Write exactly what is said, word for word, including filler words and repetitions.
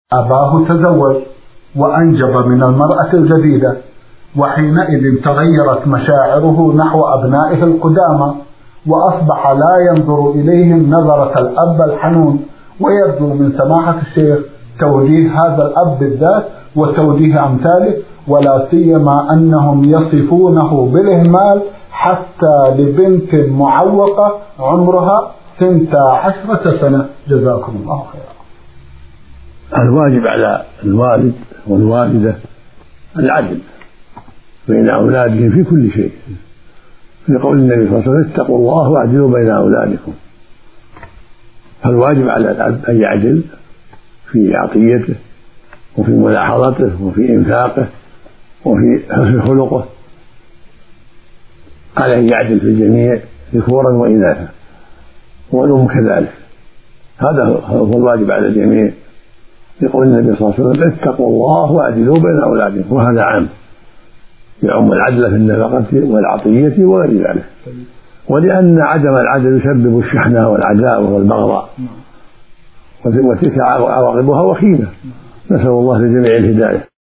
أباه تزوج وأنجب من المرأة الجديدة، وحينئذ تغيرت مشاعره نحو أبنائه القدامى، وأصبح لا ينظر إليهم نظرة الأب الحنون. ويرجو من سماحة الشيخ توجيه هذا الأب بالذات وتوجيه أمثاله، ولا سيما أنهم يصفونه بالإهمال حتى لبنت معوقة عمرها ثنتا عشرة سنة. جزاكم الله خيرا. الواجب على الوالد والوالدة العدل بين أولادهم في كل شيء، في قول النبي صلى الله عليه وسلم: اتقوا الله واعدلوا بين أولادكم. فالواجب على الأب أن يعدل في عطيته وفي ملاحظته وفي إنفاقه وفي حسن خلقه، على أن يعدل في الجميع ذكورا وإناثا، والأم كذلك. هذا هو الواجب على الجميع، يقول النبي صلى الله عليه وسلم: اتقوا الله واعدلوا بين أولادكم. وهذا عام يعم العدل في النفقة والعطية وغير ذلك، ولأن عدم العدل يسبب الشحنة والعداوة والبغضاء، وتلك عواقبها وخيمة. نسأل الله للجميع الهداية.